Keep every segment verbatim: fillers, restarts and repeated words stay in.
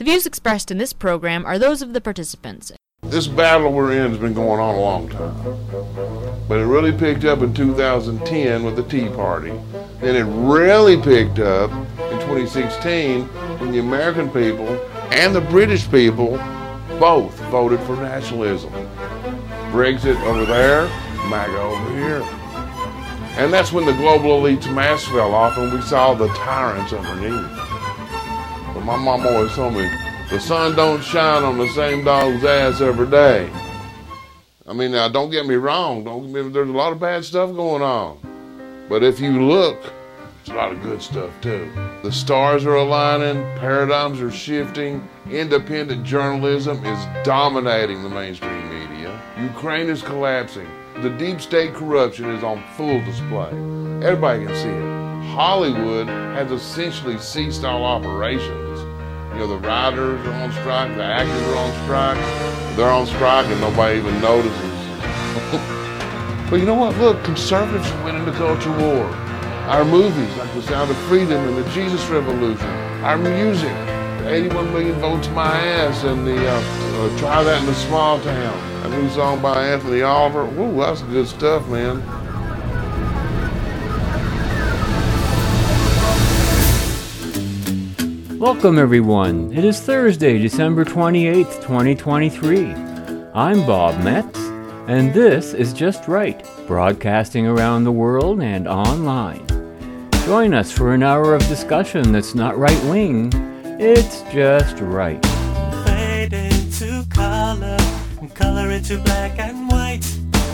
The views expressed in this program are those of the participants. This battle we're in has been going on a long time, but it really picked up in two thousand ten with the Tea Party. Then it really picked up in twenty sixteen when the American people and the British people both voted for nationalism. Brexit over there, MAGA over here. And that's when the global elite's mask fell off and we saw the tyrants underneath. But my mom always told me, the sun don't shine on the same dog's ass every day. I mean, now don't get me wrong, don't get me, there's a lot of bad stuff going on. But if you look, there's a lot of good stuff too. The stars are aligning, paradigms are shifting, independent journalism is dominating the mainstream media. Ukraine is collapsing. The deep state corruption is on full display. Everybody can see it. Hollywood has essentially ceased all operations. You know, the writers are on strike, the actors are on strike. They're on strike and nobody even notices. But you know what? Look, conservatives are winning the culture war. Our movies, like The Sound of Freedom and The Jesus Revolution. Our music, eighty-one million votes my ass, and the uh, uh, Try That in a Small Town. That new song by Anthony Oliver. Woo, that's good stuff, man. Welcome everyone. It is Thursday, December twenty-eighth, twenty twenty-three. I'm Bob Metz, and this is Just Right, broadcasting around the world and online. Join us for an hour of discussion that's not right-wing, it's just right. Fade into color, and color into black and white.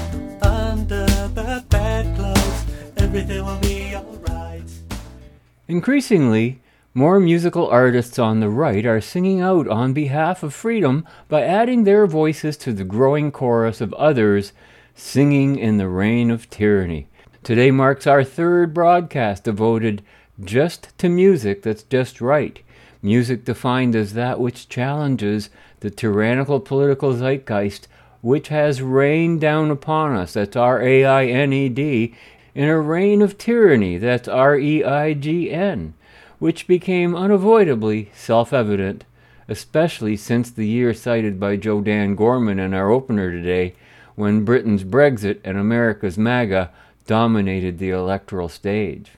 Under the bedclothes, everything will be alright. Increasingly, more musical artists on the right are singing out on behalf of freedom by adding their voices to the growing chorus of others singing in the reign of tyranny. Today marks our third broadcast devoted just to music that's just right. Music defined as that which challenges the tyrannical political zeitgeist which has rained down upon us, that's R A I N E D, in a reign of tyranny, that's R E I G N. Which became unavoidably self-evident, especially since the year cited by Joe Dan Gorman in our opener today, when Britain's Brexit and America's MAGA dominated the electoral stage.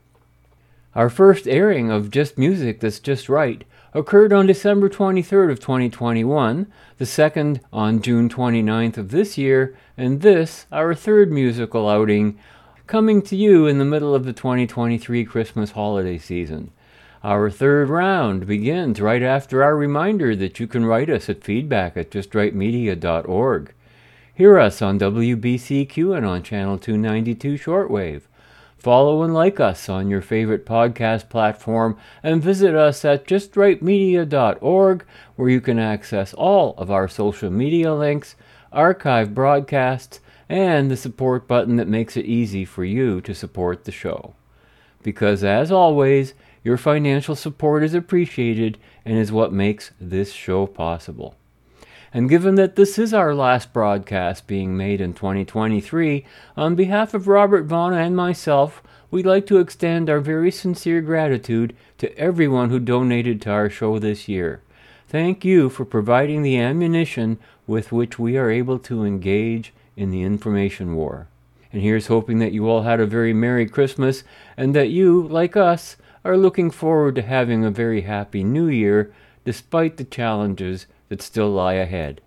Our first airing of Just Music That's Just Right occurred on December twenty-third of twenty twenty-one, the second on June twenty-ninth of this year, and this, our third musical outing, coming to you in the middle of the twenty twenty-three Christmas holiday season. Our third round begins right after our reminder that you can write us at feedback at just right media dot org. Hear us on W B C Q and on Channel two ninety-two Shortwave. Follow and like us on your favorite podcast platform and visit us at just right media dot org where you can access all of our social media links, archive broadcasts, and the support button that makes it easy for you to support the show. Because as always, your financial support is appreciated and is what makes this show possible. And given that this is our last broadcast being made in twenty twenty-three, on behalf of Robert Vaughn and myself, we'd like to extend our very sincere gratitude to everyone who donated to our show this year. Thank you for providing the ammunition with which we are able to engage in the information war. And here's hoping that you all had a very Merry Christmas and that you, like us, are looking forward to having a very happy New Year despite the challenges that still lie ahead.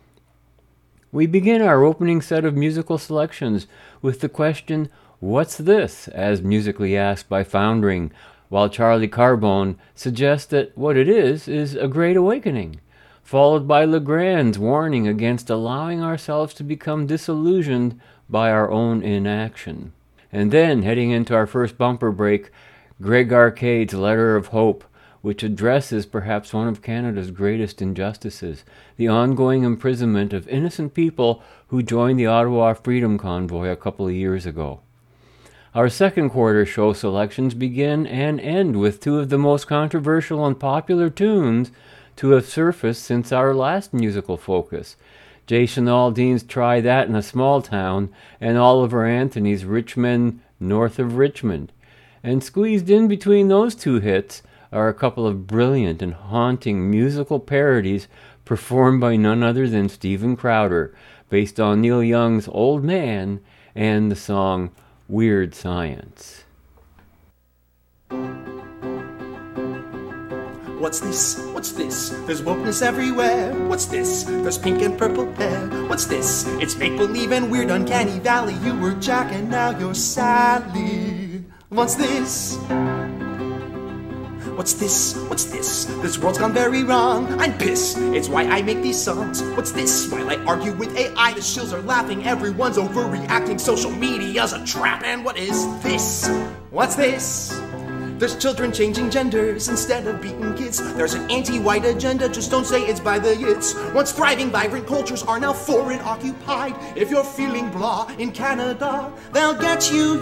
We begin our opening set of musical selections with the question, "What's this?" as musically asked by Foundering, while Charlie Carbone suggests that what it is is a great awakening, followed by Legrand's warning against allowing ourselves to become disillusioned by our own inaction. And then, heading into our first bumper break, Greg Arcade's Letter of Hope, which addresses perhaps one of Canada's greatest injustices, the ongoing imprisonment of innocent people who joined the Ottawa Freedom Convoy a couple of years ago. Our second quarter show selections begin and end with two of the most controversial and popular tunes to have surfaced since our last musical focus, Jason Aldean's Try That in a Small Town and Oliver Anthony's Rich Men North of Richmond. And squeezed in between those two hits are a couple of brilliant and haunting musical parodies performed by none other than Steven Crowder, based on Neil Young's Old Man and the song Weird Science. What's this? What's this? There's wokeness everywhere. What's this? There's pink and purple hair. What's this? It's make-believe and weird uncanny valley. You were Jack and now you're Sally. What's this? What's this? What's this? This world's gone very wrong. I'm pissed. It's why I make these songs. What's this? While I argue with A I, the shills are laughing. Everyone's overreacting. Social media's a trap. And what is this? What's this? There's children changing genders instead of beating kids. There's an anti-white agenda, just don't say it's by the yids. Once thriving, vibrant cultures are now foreign occupied. If you're feeling blah in Canada, they'll get you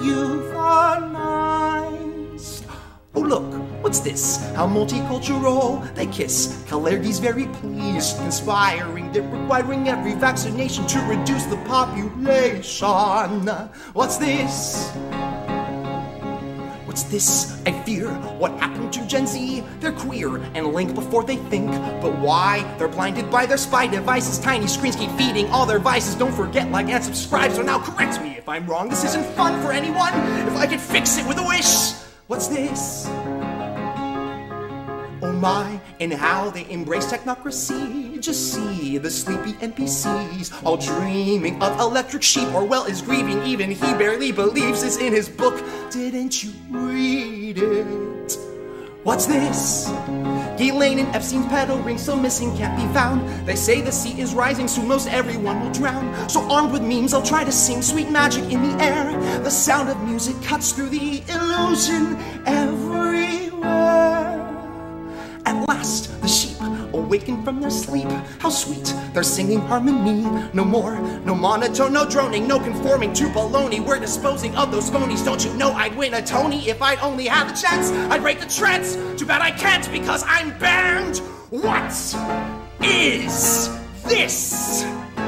euthanized. Oh look, what's this? How multicultural they kiss. Kalergi's very pleased, conspiring, they're requiring every vaccination to reduce the population. What's this? What's this? I fear what happened to Gen Z. They're queer and link before they think. But why? They're blinded by their spy devices. Tiny screens keep feeding all their vices. Don't forget, like and subscribe. So now correct me if I'm wrong. This isn't fun for anyone. If I could fix it with a wish. What's this? Oh my, and how they embrace technocracy. Just see the sleepy N P Cs all dreaming of electric sheep. Orwell is grieving, even he barely believes this in his book. Didn't you read it? What's this? Ghislaine and Epstein's pedo ring still missing, can't be found. They say the sea is rising, soon most everyone will drown. So armed with memes, I'll try to sing sweet magic in the air. The sound of music cuts through the illusion everywhere. At last, the sheep awaken from their sleep. How sweet, they're singing harmony. No more, no monotone, no droning, no conforming to baloney. We're disposing of those phonies. Don't you know I'd win a Tony if I'd only had the chance? I'd break the trance. Too bad I can't because I'm banned. What is this?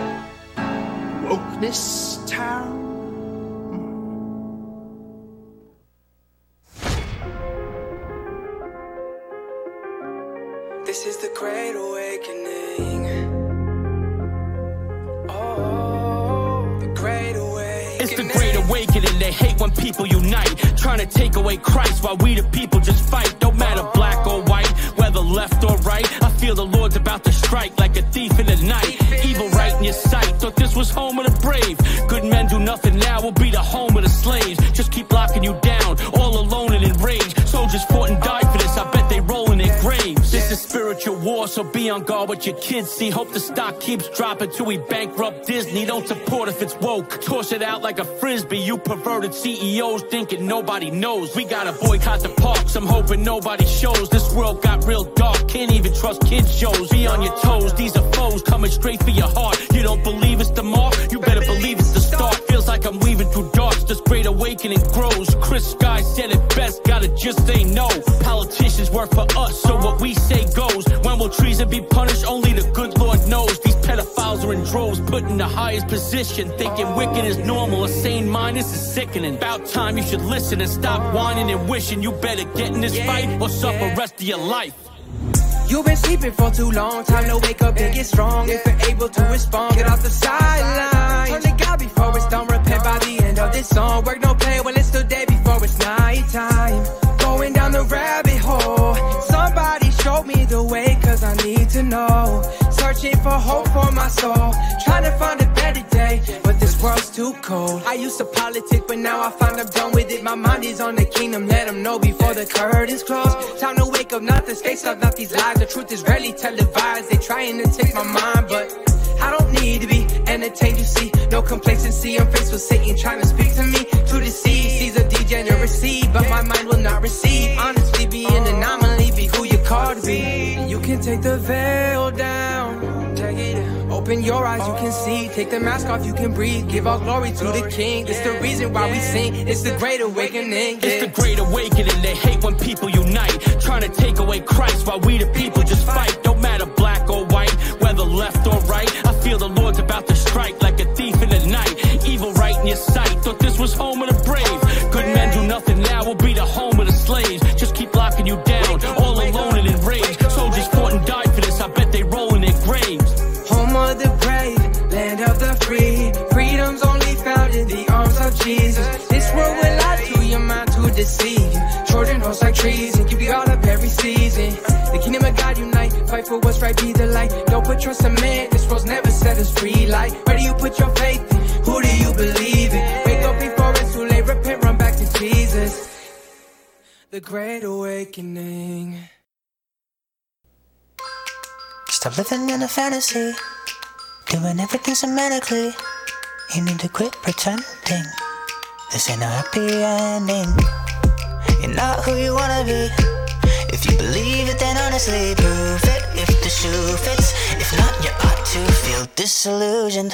Wokeness town? This is the Great Awakening. Oh, the Great Awakening. It's the Great Awakening. They hate when people unite, trying to take away Christ while we the people just fight. Don't matter black or white, whether left or right. I feel the Lord's about to strike like a thief in the night. Evil right in your sight. Thought this was home of the brave. Good men do nothing now. Will be the home of the slaves. Just keep locking you down, all alone and enraged. Soldiers fought and died for this. I bet they roll in their graves. This is spiritual war, so be on guard what your kids see. Hope the stock keeps dropping till we bankrupt Disney. Don't support if it's woke. Toss it out like a frisbee. You perverted C E Os thinking nobody knows. We gotta boycott the parks. I'm hoping nobody shows. This world got real dark. Can't even trust kids shows. Be on your toes. These are foes coming straight for your heart. You don't believe it's the mark? You better believe it's the start. Feels like I'm weaving through darks. This great awakening grows. Chris Sky said it best. Gotta just say no. Politicians work for us, so what we say goes. When will treason be punished? Only the good Lord knows. These pedophiles are in droves, put in the highest position, thinking wicked is normal. A sane mind, this is sickening. About time you should listen and stop whining and wishing. You better get in this fight or suffer rest of your life. You've been sleeping for too long. Time to wake up and get strong. If you're able to respond, get off the sideline. Turn to God before it's done. Repent by the end of this song. Work no play when it's still day before it's night time. Going down the rabbit hole. Somebody show me the way, cause I need to know. Searching for hope for my soul. Trying to find a better day, but this world's too cold. I used to politic, but now I find I'm done with it. My mind is on the kingdom, let them know before the curtains close. Time to wake up, not the stakes of, not these lies. The truth is rarely televised. They trying to take my mind, but I don't need to be entertained, you see. No complacency, I'm faced with Satan trying to speak to me. To deceive, sees a degeneracy, but my mind will not receive. Honestly, be an anomaly, be who you called to be. You can take the veil down, take it down. Open your eyes, you can see. Take the mask off, you can breathe. Give all glory to the King. It's the reason why we sing. It's the Great Awakening. Yeah. It's the Great Awakening. They hate when people unite, trying to take away Christ while we the people just fight. Don't matter black or white, whether left or right. I feel the Lord's about to strike like a thief in the night. Evil right in your sight. Thought this was home of the brave. Good men do nothing now. Will be the home of the slaves. Just keep locking you down, all right. Fight for what's right, be the light. Don't put trust in man, this world's never set us free. Like, where do you put your faith in? Who do you believe in? Wake up before it's too late, repent, run back to Jesus. The Great Awakening. Stop living in a fantasy, doing everything semantically. You need to quit pretending. This ain't a happy ending. You're not who you wanna be. If you believe it, then honestly prove it. If the shoe fits, if not, you ought to feel disillusioned.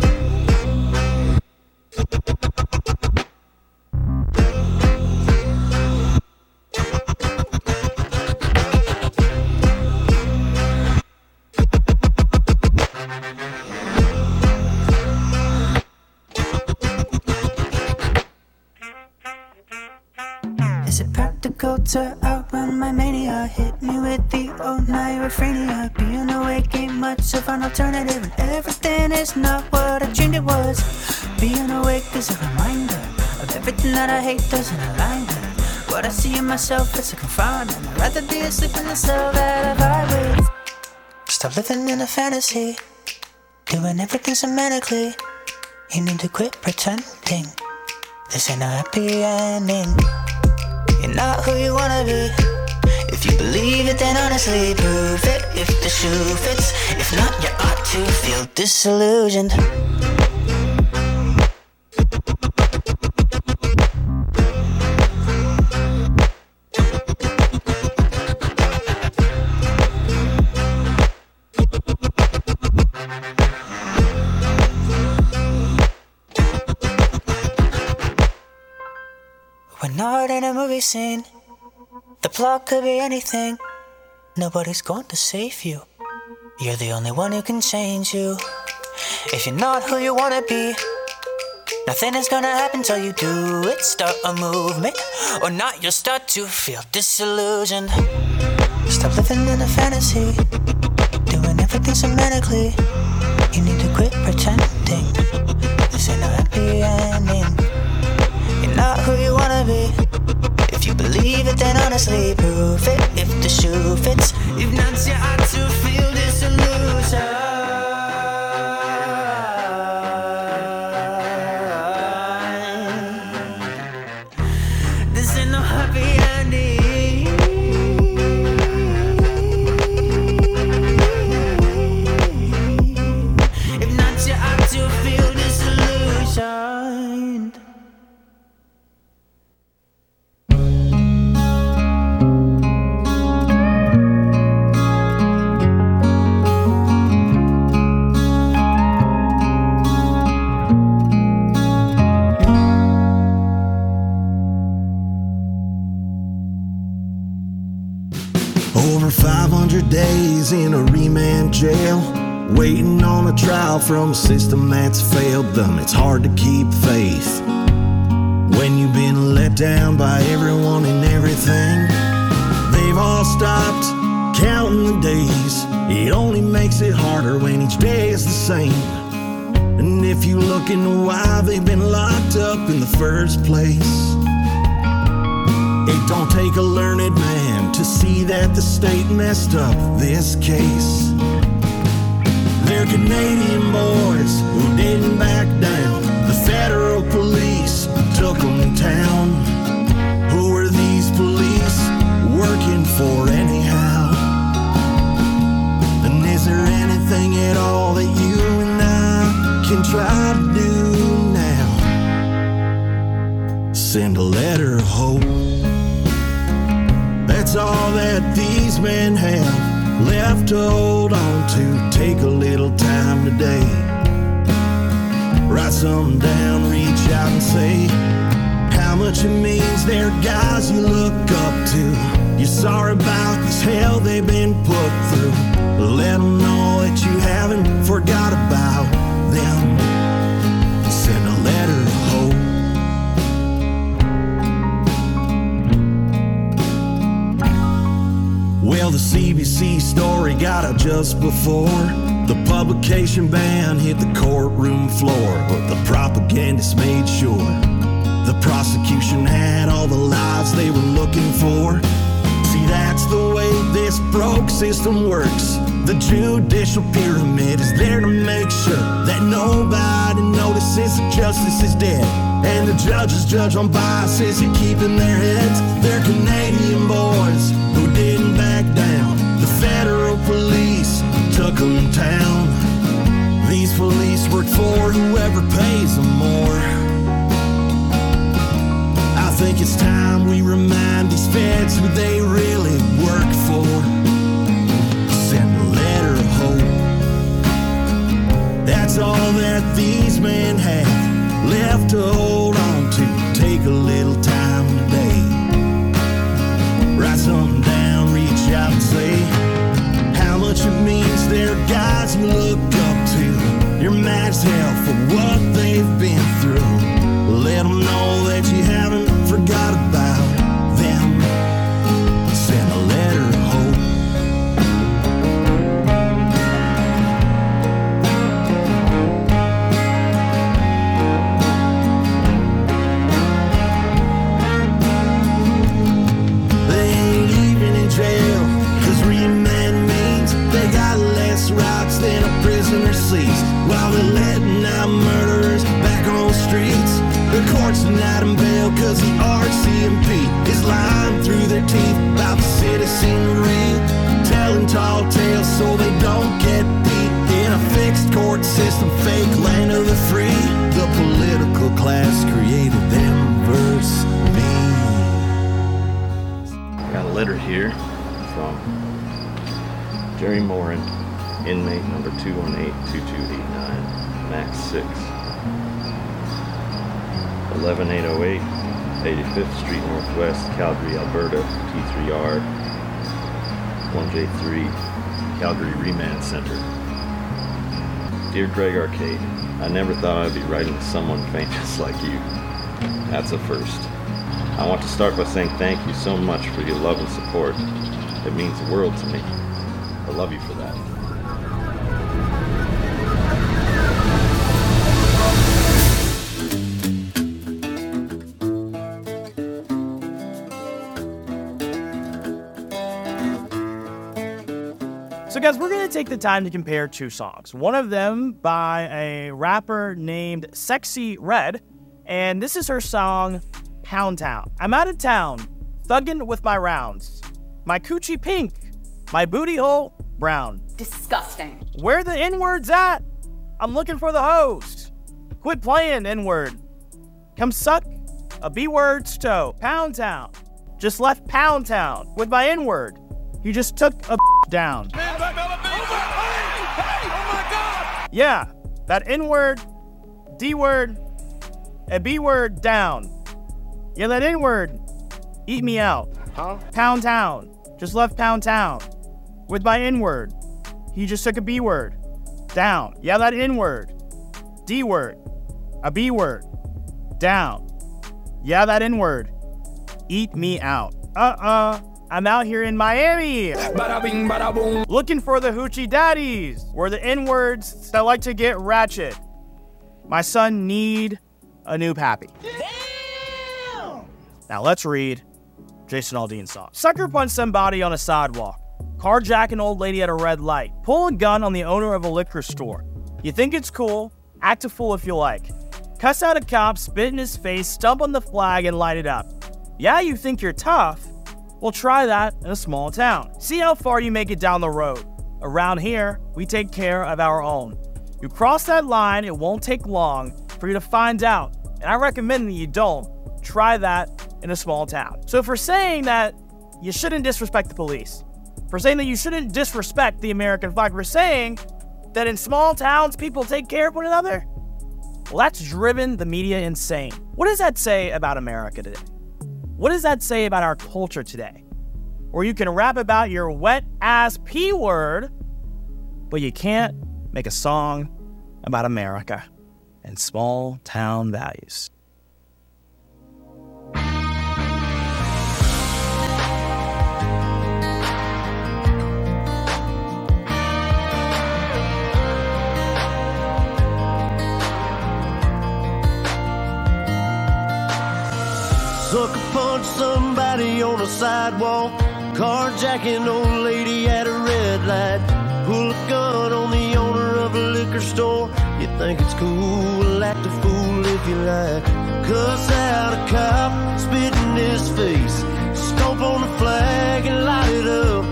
To outrun my mania, hit me with the old nyrofrenia. Being awake ain't much of an alternative, and everything is not what I dreamed it was. Being awake is a reminder of everything that I hate doesn't align with what I see in myself. It's a confinement. I'd rather be asleep in the cell that I vibe with. Stop living in a fantasy, doing everything semantically. You need to quit pretending. This ain't a happy ending. You're not who you wanna be. If you believe it, then honestly prove it. If the shoe fits, if not, you ought to feel disillusioned. We're not in a movie scene. The plot could be anything. Nobody's going to save you. You're the only one who can change you. If you're not who you wanna be, nothing is gonna happen till you do it. Start a movement, or not, you'll start to feel disillusioned. Stop living in a fantasy, doing everything semantically. You need to quit pretending. This ain't a happy ending. You're not who you wanna be. If you believe it, then honestly prove it. If the shoe fits, if not, you ought to feel disillusion. This ain't no happy ending. If not, you ought to feel disillusioned. five hundred days in a remand jail, waiting on a trial from a system that's failed them. It's hard to keep faith when you've been let down by everyone and everything. They've all stopped counting the days. It only makes it harder when each day is the same. And if you look into why they've been locked up in the first place, it don't take a learned man to see that the state messed up this case. They're Canadian boys who didn't back down. The federal police took them to town. Who are these police working for anyhow? And is there anything at all that you and I can try to do now? Send a letter of hope. That's all that these men have left to hold on to. Take a little time today, write something down, reach out and say how much it means. They're guys you look up to. You're sorry about this hell they've been put through. Let them know that you haven't forgot about them. Send a letter of hope. Well, the C B C story got out just before the publication ban hit the courtroom floor, but the propagandists made sure the prosecution had all the lies they were looking for. C See, that's the way this broke system works. The judicial pyramid is there to make sure that nobody notices that justice is dead. And the judges judge on biases and keeping their heads. They're Canadian boys who didn't back down. The federal police took them down. These police work for whoever pays them more. I think it's time we remind these feds who they really work for. Send a letter of hope. That's all that these men have left to hold on to. Take a little time today. Write something down, reach out and say how much it means they're guys you look up to. You're mad as hell for what they've been through. Let them know that you haven't forgot about them. Send a letter of hope. They ain't even in jail, cause remand means they got less rights than a prisoner sees. While they're letting out murderers back on the streets, the courts denied them bail cause the R C M P is lying through their teeth about the citizenry, telling tall tales so they don't get beat in a fixed court system, fake land of the free. The political class created them versus me. Got a letter here from Jerry Morin, inmate number two one eight two two eight nine, max six. eleven eight oh eight, eighty-fifth Street Northwest, Calgary, Alberta, T three R one J three, Calgary Remand Center. Dear Greg Arcade, I never thought I'd be writing to someone famous like you. That's a first. I want to start by saying thank you so much for your love and support. It means the world to me. I love you for that. So guys, we're going to take the time to compare two songs. One of them by a rapper named Sexy Red, and this is her song, Pound Town. I'm out of town, thuggin' with my rounds. My coochie pink, my booty hole brown. Disgusting. Where the N-words at? I'm looking for the host. Quit playing N-word. Come suck a B-word's toe. Pound Town. Just left Pound Town with my N-word. He just took a down. Yeah, that N-word, D-word, a B-word down. Yeah, that N-word, eat me out. Huh? Pound Town, just left Pound Town with my N-word. He just took a B-word down. Yeah, that N-word, D-word, a B-word down. Yeah, that N-word, eat me out. Uh-uh. I'm out here in Miami, bada bing, bada boom, looking for the hoochie daddies, where the N-words that like to get ratchet. My son need a new pappy. Damn! Now let's read Jason Aldean's song. Sucker punch somebody on a sidewalk, carjack an old lady at a red light, pull a gun on the owner of a liquor store. You think it's cool? Act a fool if you like. Cuss out a cop, spit in his face, stump on the flag, and light it up. Yeah, you think you're tough? Well, try that in a small town. See how far you make it down the road. Around here, we take care of our own. You cross that line, it won't take long for you to find out. And I recommend that you don't. Try that in a small town. So for saying that you shouldn't disrespect the police, for saying that you shouldn't disrespect the American flag, for saying that in small towns people take care of one another, well, that's driven the media insane. What does that say about America today? What does that say about our culture today? Where you can rap about your wet-ass P word, but you can't make a song about America and small-town values. Sucker punch somebody on a sidewalk, Carjacking old lady at a red light. Pull a gun on the owner of a liquor store. You think it's cool, act a fool if you like. Cuss out a cop, spit in his face. Stomp on the flag and light it up.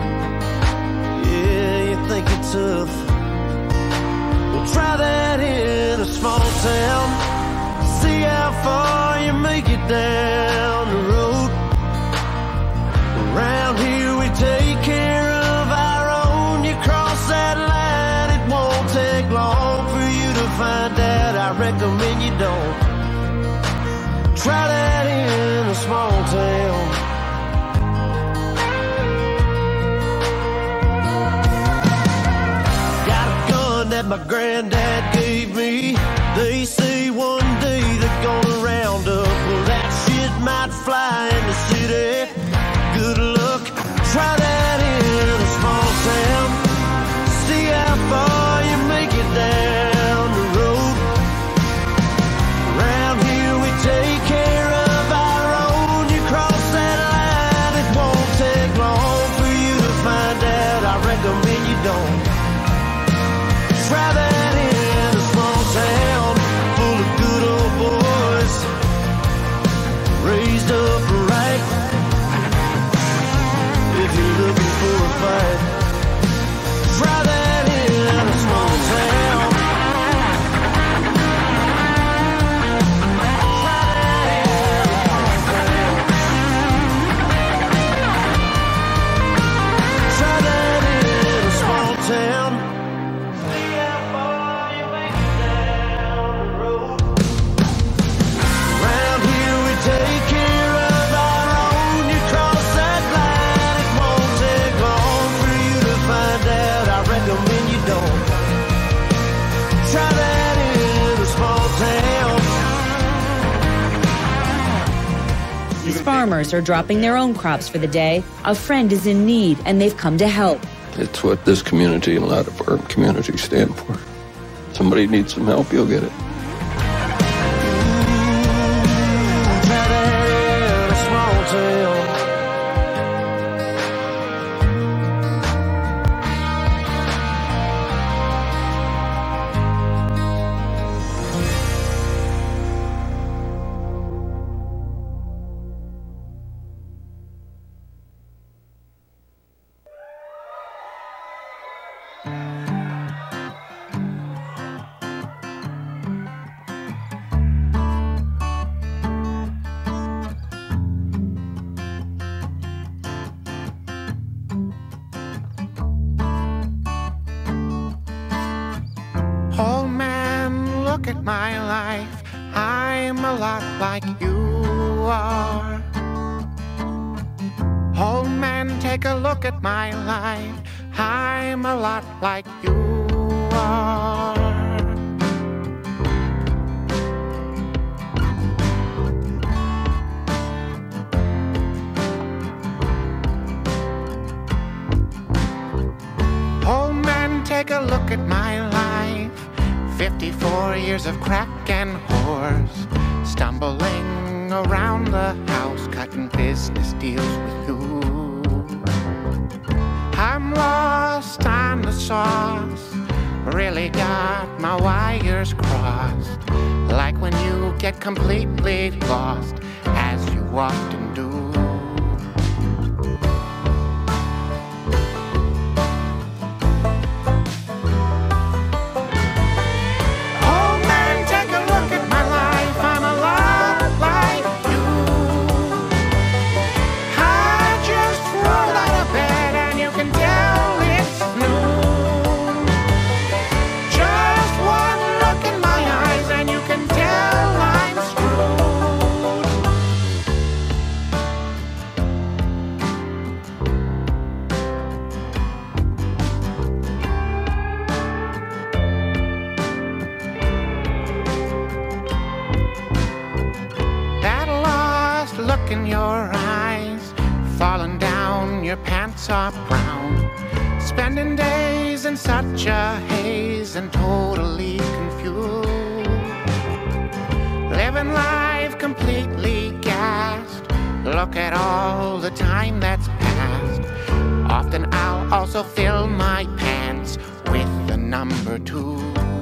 Yeah, you think it's tough. Well, try that in a small town. See how far you make it down the road. Around here we take care of our own. You cross that line, it won't take long for you to find out. I recommend you don't. Try that in a small town. Got a gun that my granddad gave me. They say one day they're gonna round up. Well, that shit might fly in the city. Good luck, try that in a small town. See how far you make it down the road. Around here we take care of our own. You cross that line, it won't take long for you to find out. I recommend you don't. Try that in a small town full of good old boys, raised up right. If you're looking for a fight, try that in a small town. Try that in a small town. See how far you make it down the road. Around here we take care of our own. You cross that line, it won't take long for you to find out. I recommend you don't. Try that in a small town. These farmers are dropping their own crops for the day. A friend is in need, and they've come to help. It's what this community and a lot of our communities stand for. Somebody needs some help, you'll get it. Try that in a small town. Oh man, look at my life. I'm a lot like you are. Oh man, take a look at my life. I'm a lot like you are. Oh man, take a look at my life. Fifty-four years of crack and whores, stumbling around the house, cutting business deals with you. I'm lost on the sauce, really got my wires crossed, like when you get completely lost, as you often do. Look in your eyes, falling down, your pants are brown, spending days in such a haze and totally confused, living life completely gassed. Look at all the time that's passed. Often I'll also fill my pants with the number two.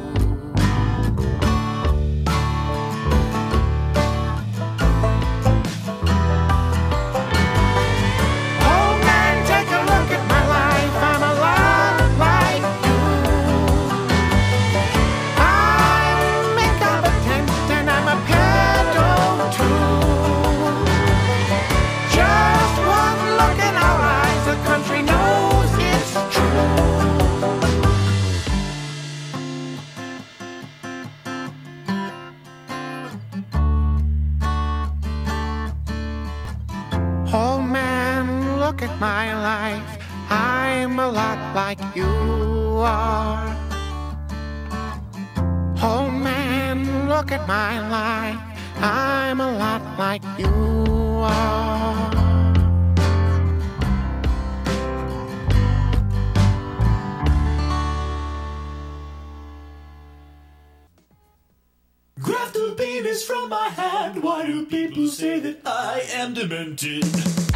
My life, I'm a lot like you are. Oh man, look at my life, I'm a lot like you are. Grab the penis from my hand. Why do people say that I am demented?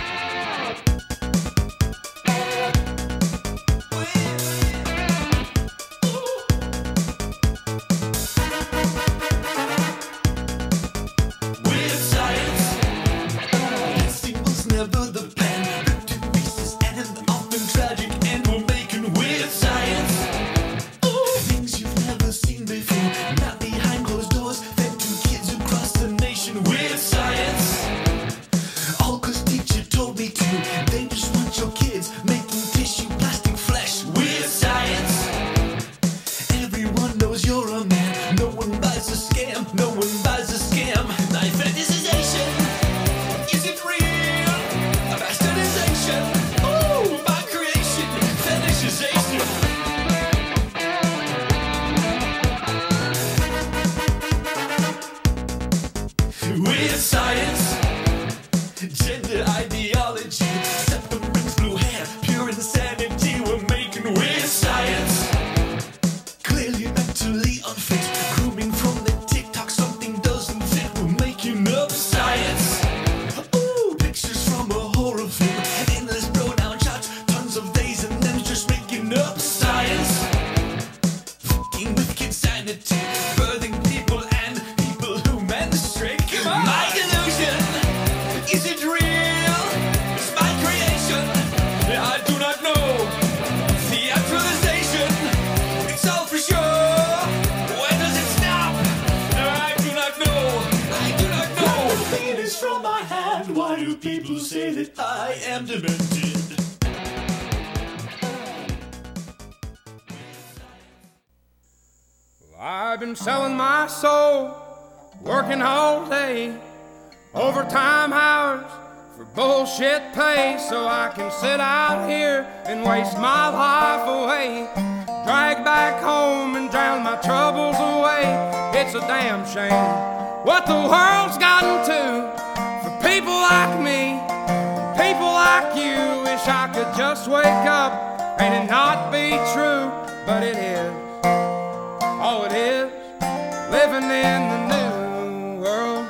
I've been selling my soul, working all day, overtime hours for bullshit pay, so I can sit out here and waste my life away, drag back home and drown my troubles away. It's a damn shame what the world's gotten to for people like me, people like you. Wish I could just wake up and it not be true, but it is. Oh, it is living in the new world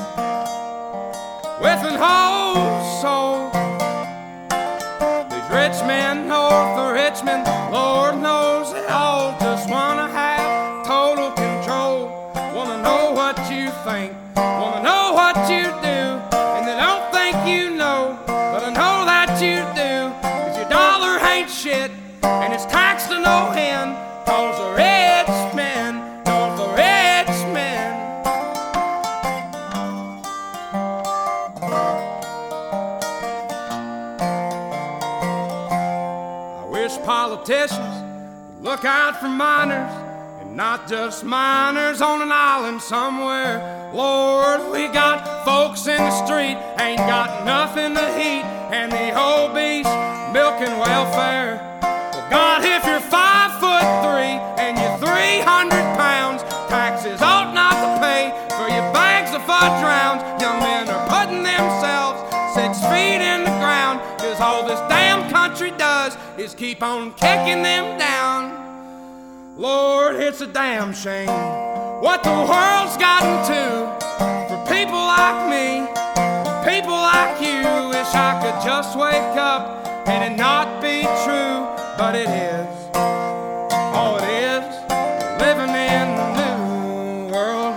with an whole soul. These rich men north of Richmond, Lord knows they all just wanna have total control. Wanna know what you think, wanna know what you do, and they don't think you know, but I know that you do. Cause your dollar ain't shit, and it's taxed to no end. Cause the rich men, cause the rich men. I wish politicians would look out for minors, and not just minors on an island somewhere. Lord, we got folks in the street, ain't got nothing to eat, and the obese milking welfare. Well, God, if you're five foot three and you're three hundred pounds, taxes ought not to pay for your bags of fudge rounds. Young men are putting themselves six feet in the ground, cause all this damn country does is keep on kicking them down. Lord, it's a damn shame what the world's gotten to for people like me, people like you. Wish I could just wake up Can it not be true? But it is. Oh, it is. Living in the new world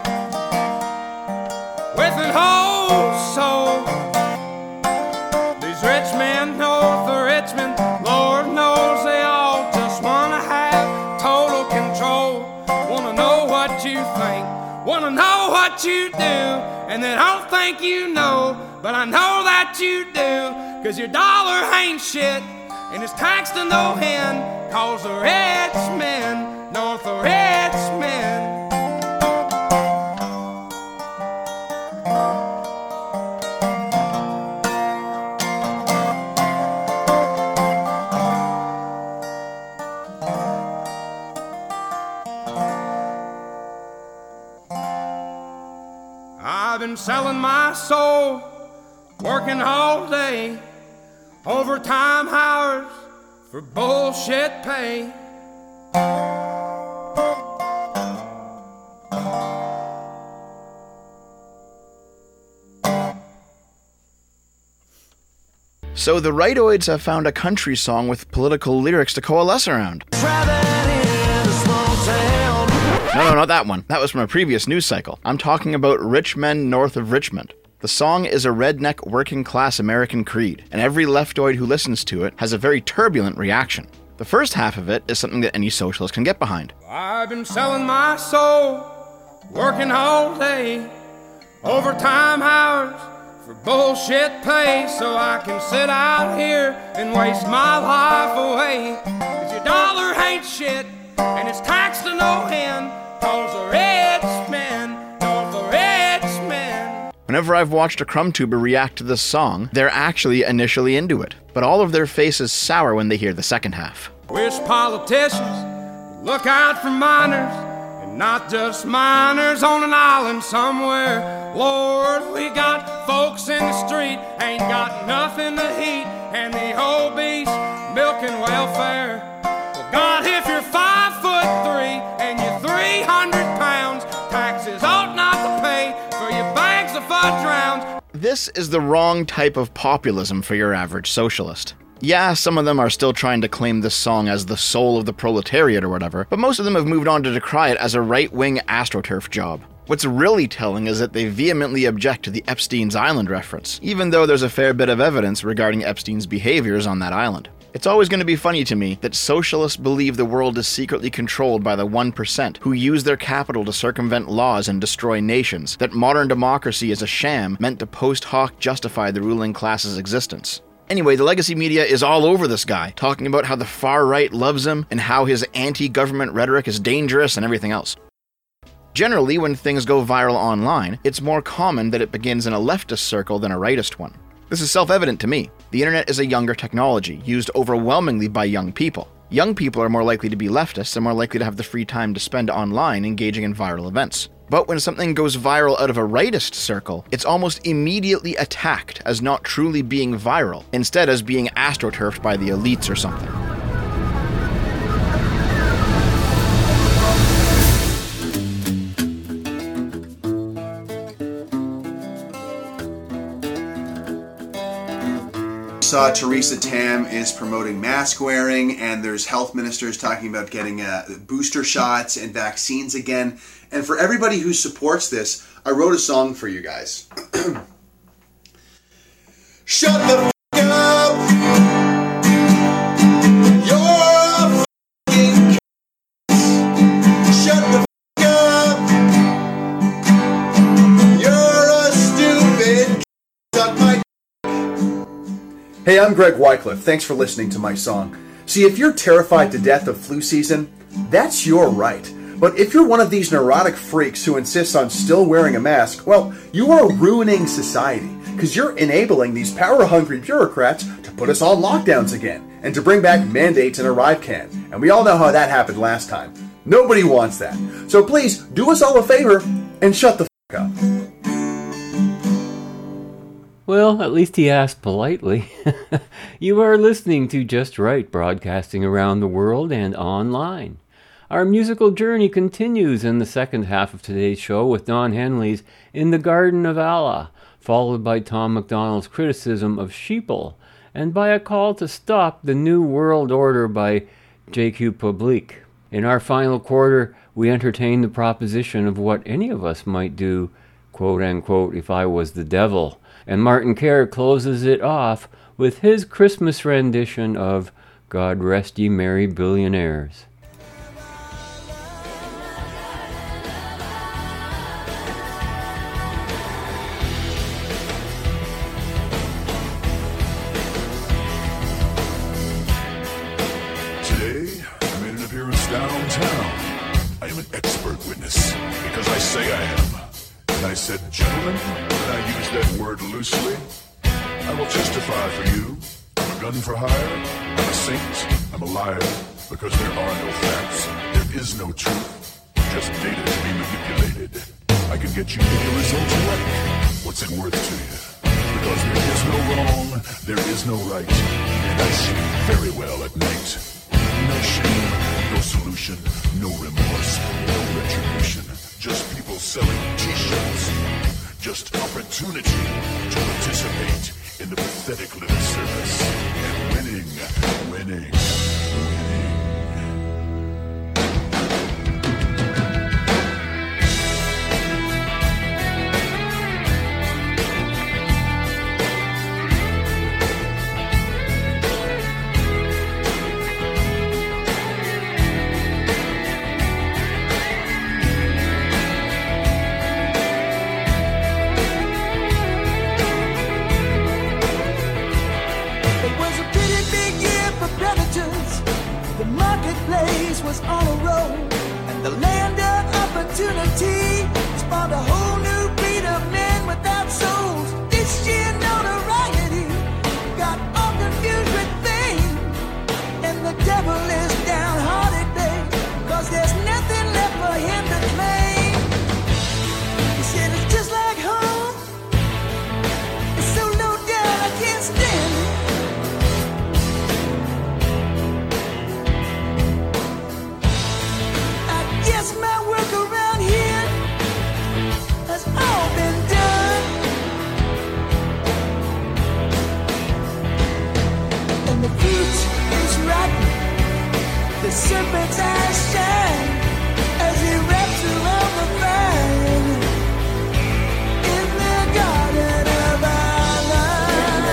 with an whole soul. These rich men know the Richmond, Lord knows they all just wanna have total control. Wanna know what you think, wanna know what you do, and they don't think you know, but I know that you do. Cause your dollar ain't shit, and it's taxed to no end. Cause the rich men know the rich men. I've been selling my soul, working all day, overtime hours for bullshit pay. So the Rightoids have found a country song with political lyrics to coalesce around. No, no, not that one. That was from a previous news cycle. I'm talking about Rich Men North of Richmond. The song is a redneck working-class American creed, and every leftoid who listens to it has a very turbulent reaction. The first half of it is something that any socialist can get behind. I've been selling my soul, working all day, overtime hours for bullshit pay, so I can sit out here and waste my life away. Cause your dollar ain't shit, and it's taxed to no end. Cause the rich men know the rich men. Whenever I've watched a crumb tuber react to this song, they're actually initially into it, but all of their faces sour when they hear the second half. Wish politicians would look out for miners, and not just miners on an island somewhere. Lord, we got folks in the street, ain't got nothing to eat, and the obese milking welfare. Well, God, if you're five foot three and you're three hundred pounds, taxes ought not to pay for your bags of fudge rounds. This is the wrong type of populism for your average socialist. Yeah, some of them are still trying to claim this song as the soul of the proletariat or whatever, but most of them have moved on to decry it as a right-wing AstroTurf job. What's really telling is that they vehemently object to the Epstein's Island reference, even though there's a fair bit of evidence regarding Epstein's behaviors on that island. It's always going to be funny to me that socialists believe the world is secretly controlled by the one percent, who use their capital to circumvent laws and destroy nations, that modern democracy is a sham meant to post hoc justify the ruling class's existence. Anyway, the legacy media is all over this guy, talking about how the far right loves him and how his anti-government rhetoric is dangerous and everything else. Generally, when things go viral online, it's more common that it begins in a leftist circle than a rightist one. This is self-evident to me. The internet is a younger technology, used overwhelmingly by young people. Young people are more likely to be leftists and more likely to have the free time to spend online engaging in viral events. But when something goes viral out of a rightist circle, it's almost immediately attacked as not truly being viral, instead as being astroturfed by the elites or something. Saw Theresa Tam is promoting mask wearing, and there's health ministers talking about getting uh, booster shots and vaccines again. And for everybody who supports this, I wrote a song for you guys. Shut the f*** up! You're a f***ing c***. Shut the f*** up! You're a stupid c***. Suck my Hey, I'm Greg Wycliffe. Thanks for listening to my song. See, if you're terrified to death of flu season, that's your right. But if you're one of these neurotic freaks who insists on still wearing a mask, well, you are ruining society, because you're enabling these power-hungry bureaucrats to put us on lockdowns again, and to bring back mandates in a Arrive can. And we all know how that happened last time. Nobody wants that. So please, do us all a favor, and shut the f*** up. Well, at least he asked politely. You are listening to Just Right, broadcasting around the world and online. Our musical journey continues in the second half of today's show with Don Henley's In the Garden of Allah, followed by Tom MacDonald's criticism of Sheeple, and by a call to stop the New World Order by J Q Publique. In our final quarter, we entertain the proposition of what any of us might do, quote-unquote, if I was the devil. And Martin Kerr closes it off with his Christmas rendition of God Rest Ye Merry Billionaires. Today, I made an appearance downtown. I am an expert witness, because I say I am. And I said gentlemen, and I use that word loosely. I will testify for you. I'm a gun for hire, I'm a saint, I'm a liar, because there are no facts, there is no truth, just data to be manipulated. I can get you any result you like. What's it worth to you? Because there is no wrong, there is no right, and I sleep very well at night. No shame, no solution, no remorse, no retribution, just people selling t-shirts, just opportunity to participate in the pathetic little service, and winning, winning, winning. Was on a roll, and the land of opportunity spawned a whole new breed of men without souls. This year notoriety got all confused with fame, and the devil is downhearted, babe, cause there's nothing left for him to claim. He said it's just like home, it's so low down I can't stand it. Yes, my work around here has all been done, and the fruit is rotten, the serpent's eyes shine as he wraps around the vine in the garden of our life.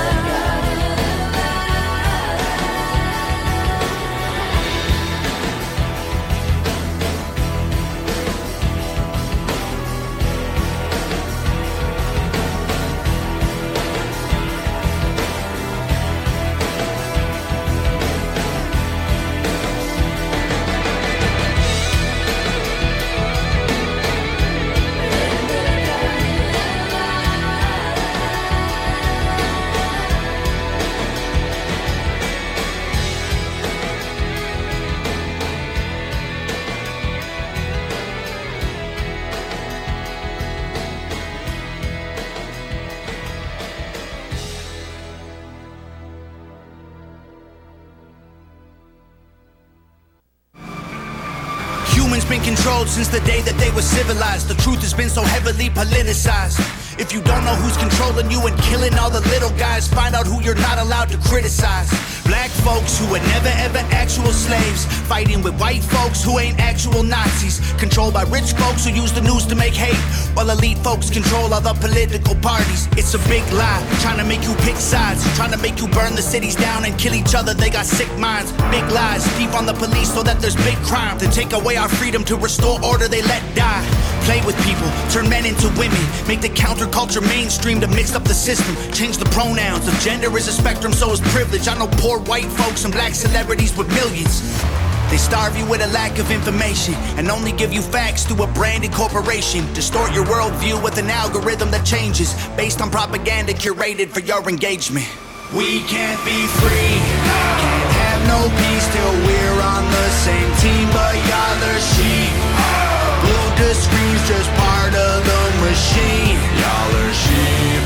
Been controlled since the day that they were civilized. The truth has been so heavily politicized. If you don't know who's controlling you and killing all the little guys, find out who you're not allowed to criticize. Black folks who were never ever actual slaves, fighting with white folks who ain't actual Nazis, controlled by rich folks who use the news to make hate, while elite folks control other political parties. It's a big lie, trying to make you pick sides, trying to make you burn the cities down and kill each other. They got sick minds, big lies, thief on the police so that there's big crime. To take away our freedom, to restore order they let die. Play with people, turn men into women, make the counterculture mainstream to mix up the system. Change the pronouns, if gender is a spectrum, so is privilege. I know poor white folks and black celebrities with millions. They starve you with a lack of information and only give you facts through a branded corporation. Distort your worldview with an algorithm that changes based on propaganda curated for your engagement. We can't be free, can't have no peace till we're on the same team, but y'all are sheep. Glued to screens, just part of the machine. Y'all are sheep.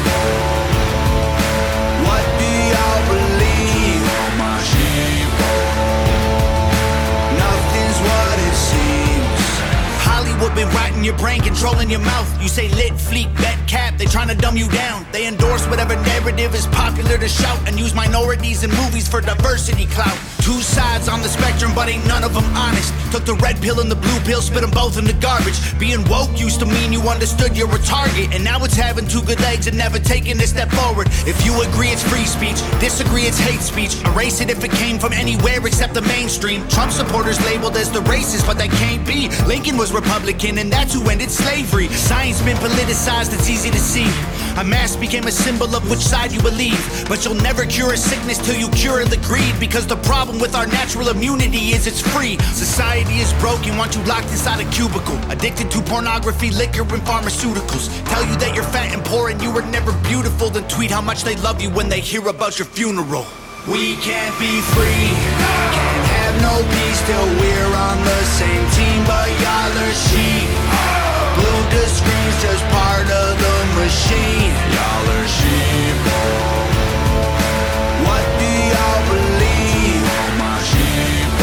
What do y'all believe? My sheep. Nothing's what it seems. Hollywood been writing in your brain, controlling your mouth. You say lit, fleet, bet, cap, they trying to dumb you down. They endorse whatever narrative is popular to shout, and use minorities in movies for diversity clout. Two sides on the spectrum, but ain't none of them honest. Took the red pill and the blue pill, spit them both in the garbage. Being woke used to mean you understood you're a target, and now it's having two good legs and never taking a step forward. If you agree it's free speech, disagree it's hate speech. Erase it if it came from anywhere except the mainstream. Trump supporters labeled as the racist, but that can't be. Lincoln was Republican, and that's who ended slavery. Science been politicized, it's easy to see. A mask became a symbol of which side you believe. But you'll never cure a sickness till you cure the greed, because the problem with our natural immunity is it's free. Society is broken, want you locked inside a cubicle, addicted to pornography, liquor, and pharmaceuticals. Tell you that you're fat and poor and you were never beautiful, then tweet how much they love you when they hear about your funeral. We can't be free, can't have no peace till we're on the same team, but y'all are sheep. Glued to screens, just part of the machine. Y'all are sheep. What do y'all believe? Oh, my sheep.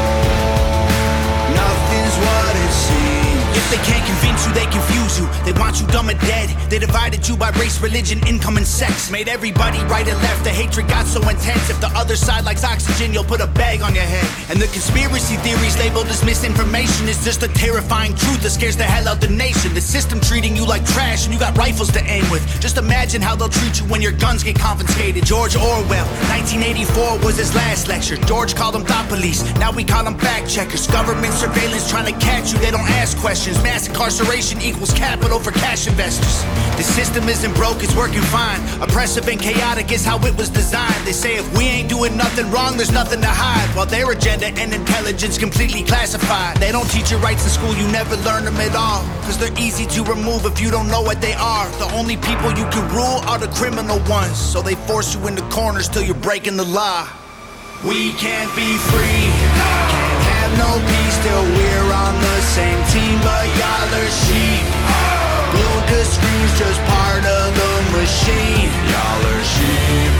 Nothing's what it seems. If they can't convince you, they confuse you. They want you dumb and dead. They divided you by race, religion, income, and sex. Made everybody right and left. The hatred got so intense. If the other side likes oxygen, you'll put a bag on your head. And the conspiracy theories labeled as misinformation is just a terrifying truth that scares the hell out the nation. The system treating you like trash and you got rifles to aim with. Just imagine how they'll treat you when your guns get confiscated. George Orwell, nineteen eighty-four was his last lecture. George called them thought police, now we call them fact checkers. Government surveillance trying to catch you, they don't ask questions. Mass incarceration equals capital for cash investors. The system isn't broke, it's working fine. Oppressive and chaotic is how it was designed. They say if we ain't doing nothing wrong, there's nothing to hide. While their agenda and intelligence completely classified. They don't teach you rights in school, you never learn them at all. Cause they're easy to remove if you don't know what they are. The only people you can rule are the criminal ones. So they force you into corners till you're breaking the law. We can't be free, can't have no peace till we're on the same team, but y'all are sheep. Glued to screens, just part of the machine. Y'all are sheep.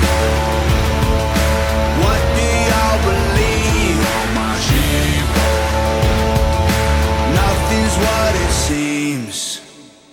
What do y'all believe? Oh, my sheep. Nothing's what it seems.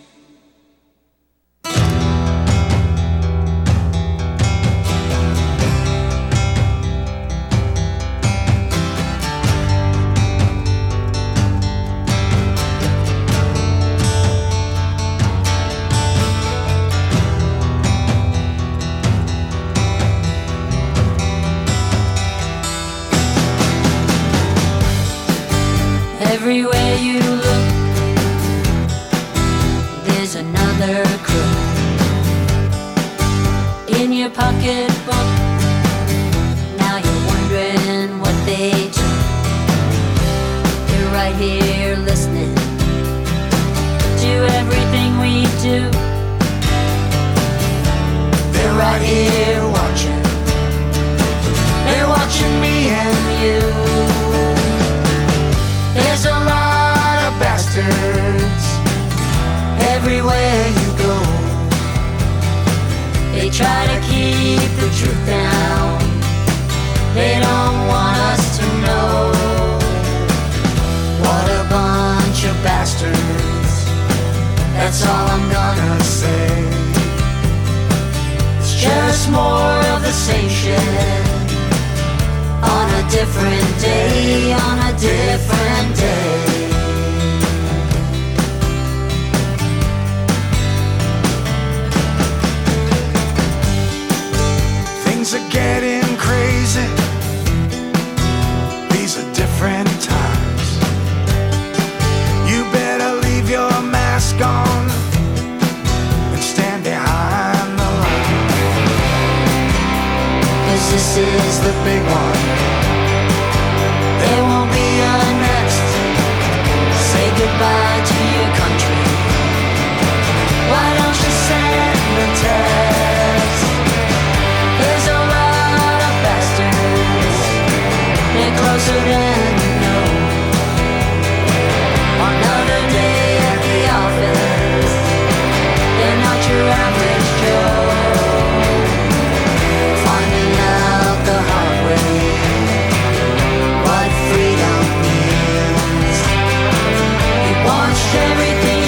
Everywhere you look, there's another crook. In your pocketbook, now you're wondering what they took. They're right here listening to everything we do. They're right here watching. They're watching me and you. There's a lot of bastards everywhere you go. They try to keep the truth down. They don't want us to know. What a bunch of bastards. That's all I'm gonna say. It's just more of the same shit. On a different day, on a different day. Things are getting crazy. These are different times. You better leave your mask on and stand behind the line. Cause this is the big one. There won't be a next. Say goodbye to your country. Why don't you send a text? There's a lot of bastards. They're closer than you know. Another day at the office. They're not your average Joe. Finding out the hard way what freedom means. You watched everything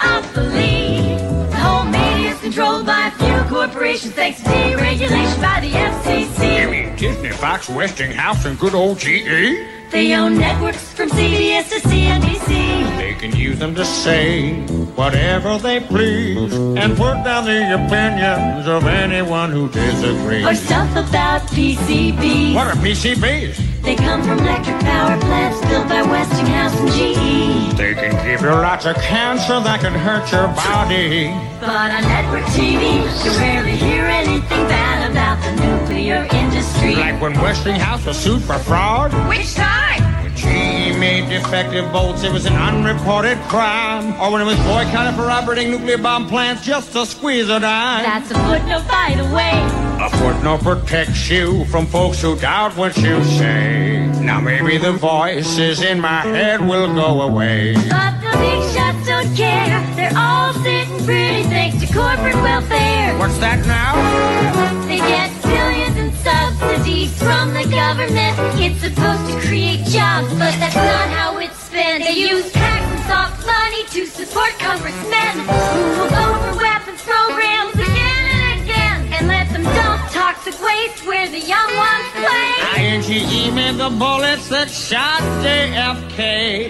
monopoly. The whole media is controlled by a few corporations thanks to deregulation by the F C C. You mean Disney, Fox, Westinghouse, and good old G E? They own networks from C B S to C N B C. They can use them to say whatever they please and put down the opinions of anyone who disagrees. Or stuff about P C Bs. What are P C Bs? They come from electric power plants built by Westinghouse and G E. They can give you lots of cancer that can hurt your body. But on network T V, you rarely hear anything bad about the nuclear industry. Like when Westinghouse was sued for fraud? Which time? When G E made defective bolts, it was an unreported crime. Or when it was boycotted for operating nuclear bomb plants just to squeeze a dime. That's a footnote, by the way. A footnote protects you from folks who doubt what you say. Now maybe the voices in my head will go away. But the big shots don't care. They're all sitting pretty thanks to corporate welfare. What's that now? They get billions in subsidies from the government. It's supposed to create jobs, but that's not how it's spent. They use tax and soft money to support congressmen who will vote for weapons programs again and again and let them dump toxic waste where the young ones play. I N G E made the bullets that shot J F K.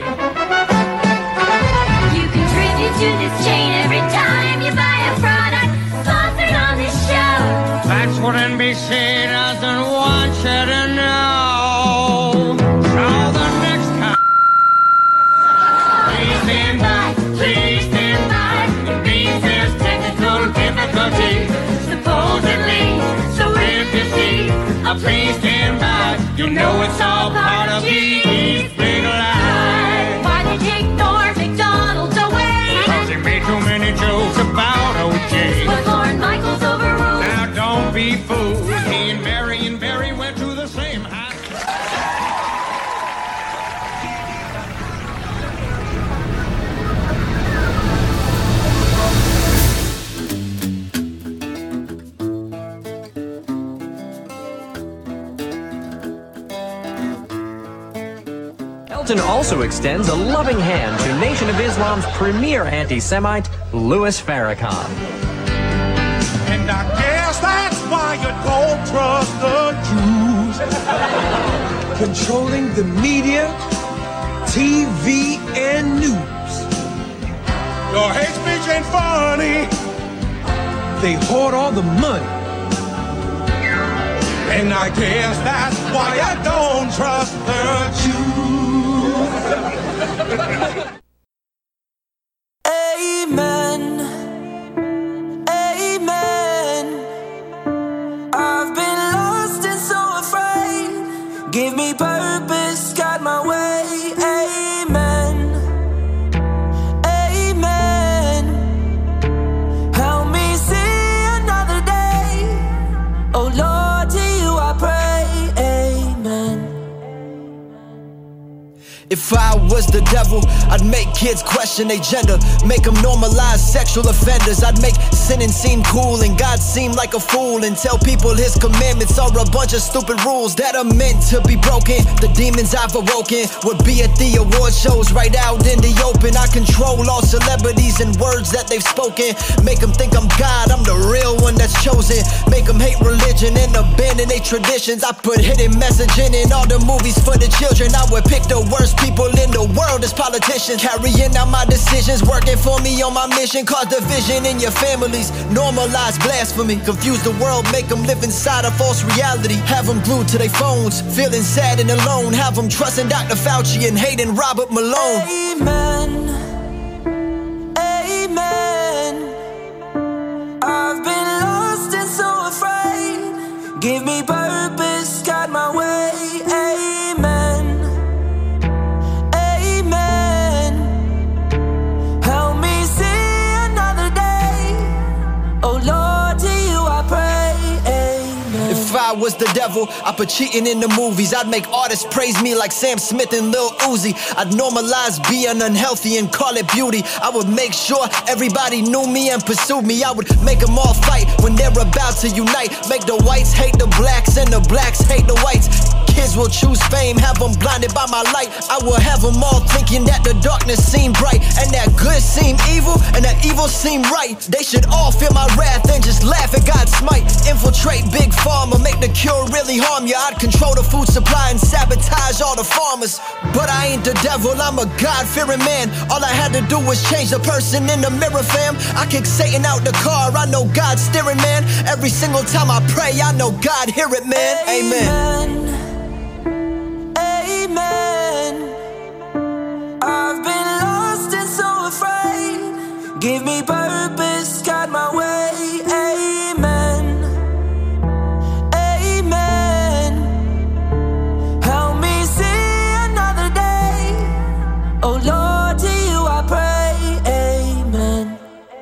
You contribute to this chain every time you buy a product sponsored on this show. That's what N B C doesn't want you to know. So the next time, please stand by, please stand by. It means there's technical difficulty, supposedly. So if you see a please stand by, you know it's all part of G's big lie. Why they take Norm McDonald's away? Cause he made too many jokes about O J. But Lorne Michaels overruled. Now don't be fooled. He and Marion Barry went to the same high. Elton also extends a loving hand to Nation of Islam's premier anti-Semite, Louis Farrakhan. And I guess that's why you don't trust the Jews. Controlling the media, T V, and news. Your hate speech ain't funny. They hoard all the money. And I guess that's why I don't trust the Jews. Amen. Amen. I've been lost and so afraid. Give me purpose, guide my way. Amen. Amen. Help me see another day. Oh Lord, to you I pray. Amen. If I was the devil, I'd make kids question their gender, make them normalize sexual offenders. I'd make sinning seem cool and God seem like a fool, and tell people his commandments are a bunch of stupid rules that are meant to be broken. The demons I've awoken would be at the award shows right out in the open. I control all celebrities and words that they've spoken, make them think I'm God, I'm the real one that's chosen. Make them hate religion and abandon their traditions. I put hidden messaging in all the movies for the children. I would pick the worst people in the world as politicians, carrying out my decisions, working for me on my mission. Cause division in your families, normalize blasphemy, confuse the world, make them live inside a false reality. Have them glued to their phones, feeling sad and alone. Have them trusting Doctor Fauci and hating Robert Malone. Amen. Amen. I've been lost and so afraid. Give me purpose, guide my way. Amen. Amen. Help me see another day. Oh Lord, to you I pray. Amen. If I was the devil, I'd put cheating in the movies. I'd make artists praise me like Sam Smith and Lil Uzi. I'd normalize being unhealthy and call it beauty. I would make sure everybody knew me and pursued me. I would make them all fight when they're about to unite. Make the whites hate the blacks and the blacks hate the whites. kids will choose fame, have them blinded by my light. I will have them all thinking that the darkness seemed bright, and that good seemed evil, and that evil seemed right. They should all feel my wrath and just laugh at God's smite. Infiltrate big pharma, make the cure really harm you. I'd control the food supply and sabotage all the farmers. But I ain't the devil, I'm a God-fearing man. All I had to do was change the person in the mirror, fam. I kick Satan out the car, I know God's steering, man. Every single time I pray, I know God hear it, man. Amen. Amen. I've been lost and so afraid. Give me purpose, guide my way. Amen. Amen. Help me see another day. Oh Lord, to you I pray. Amen.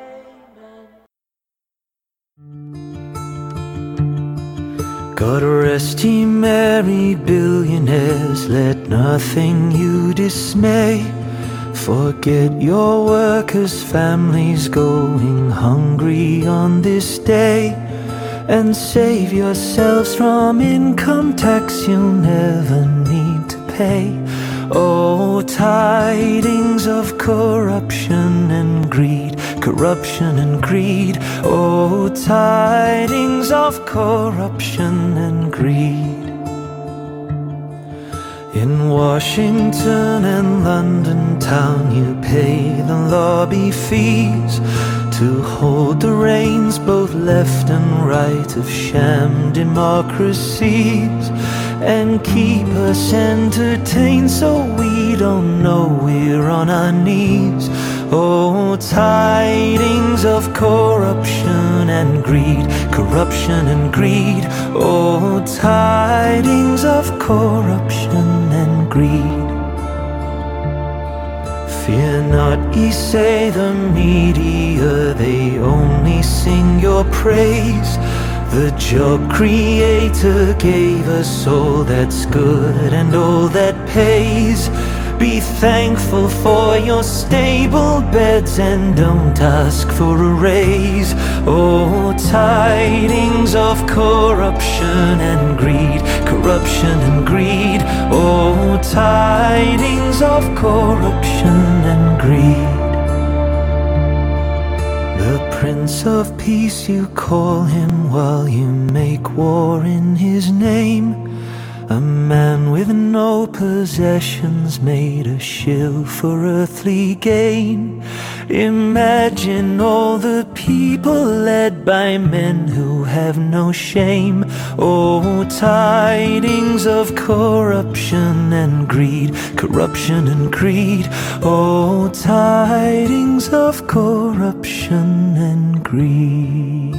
God rest ye merry billionaires, let nothing you dismay. Forget your workers' families going hungry on this day, and save yourselves from income tax you'll never need to pay. Oh, tidings of corruption and greed, corruption and greed. Oh, tidings of corruption and greed. In Washington and London town you pay the lobby fees to hold the reins both left and right of sham democracies, and keep us entertained so we don't know we're on our knees. Oh, tidings of corruption and greed, corruption and greed. Oh, tidings of corruption and greed. Fear not, ye say the media, they only sing your praise. The job creator gave us all that's good and all that pays. Be thankful for your stable beds and don't ask for a raise. Oh, tidings of corruption and greed, corruption and greed. Oh, tidings of corruption and greed. The Prince of Peace you call him while you make war in his name. A man with no possessions made a shill for earthly gain. Imagine all the people led by men who have no shame. Oh, tidings of corruption and greed, corruption and greed. Oh, tidings of corruption and greed.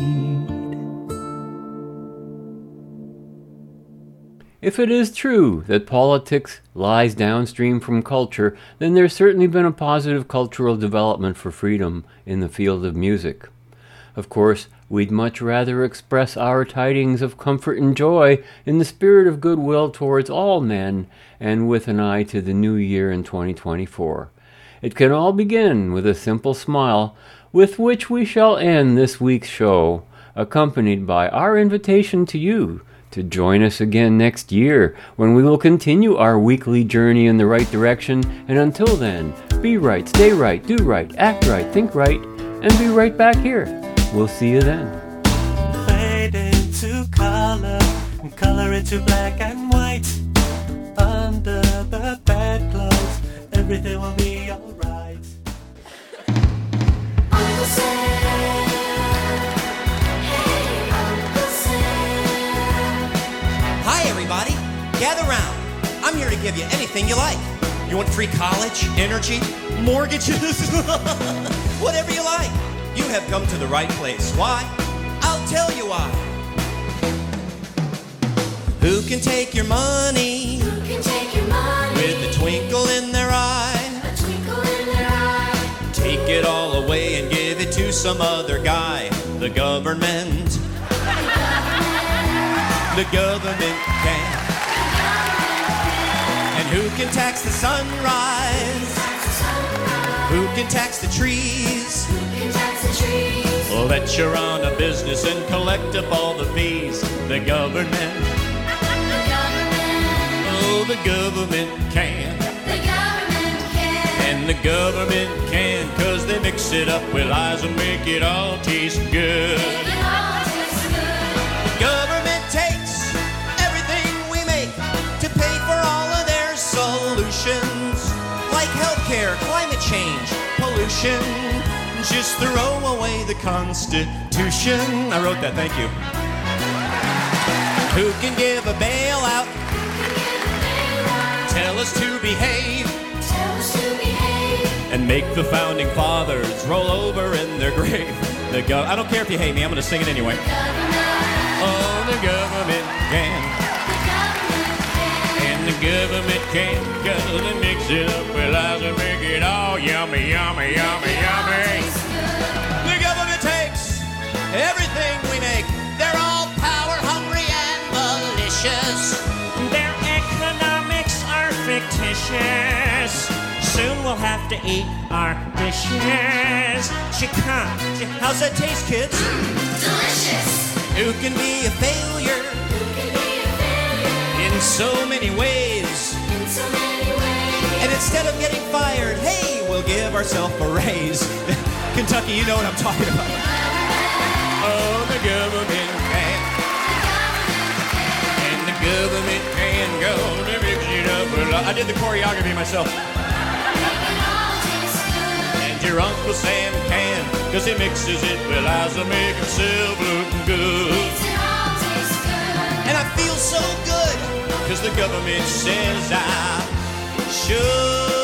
If it is true that politics lies downstream from culture, then there's certainly been a positive cultural development for freedom in the field of music. Of course, we'd much rather express our tidings of comfort and joy in the spirit of goodwill towards all men, and with an eye to the new year in twenty twenty-four. It can all begin with a simple smile, with which we shall end this week's show, accompanied by our invitation to you to join us again next year, when we will continue our weekly journey in the right direction. And until then, be right, stay right, do right, act right, think right, and be right back here. We'll see you then. Fade into color, and color into black and white. Under the bedclothes, everything will be alright. Uncle Sam, hey Uncle Sam. Hi everybody, gather round. I'm here to give you anything you like. You want free college, energy, mortgages, whatever you like. You have come to the right place. Why? I'll tell you why. Who can take your money? Who can take your money? With a twinkle in their eye. A twinkle in their eye. Take it all away and give it to some other guy. The government. The government can. And who can tax the sunrise? Who can tax the trees? Who can tax the trees? Well, let you run a business and collect up all the fees. The government. The government. Oh, the government can. The government can. And the government can, cause they mix it up with lies and make it all taste good. Make it all taste good. The government takes everything we make to pay for all of their solutions, like healthcare, climate change, pollution. Just throw away the Constitution. I wrote that, thank you. Who can give a bailout? Tell us to behave. Tell us to behave. And make the founding fathers roll over in their grave. The go- I don't care if you hate me, I'm gonna sing it anyway. Oh, the government can. And the government can, cause they mix it up with lies and make it all yummy, yummy, yummy, yummy. The government takes everything we make. They're all power hungry and malicious. Their economics are fictitious. Soon we'll have to eat our dishes. Chicken. How's that taste, kids? Delicious. Who can be a failure? Who can be a failure? In so many ways. In so many ways. And instead of getting fired, hey, we'll give ourselves a raise. Kentucky, you know what I'm talking about. Oh, the government can. And the government can go to mix it up with lies. I did the choreography myself. And your Uncle Sam can, cause he mixes it with lies to make himself look good. Makes it all taste good. And I feel so good, cause the government says I should.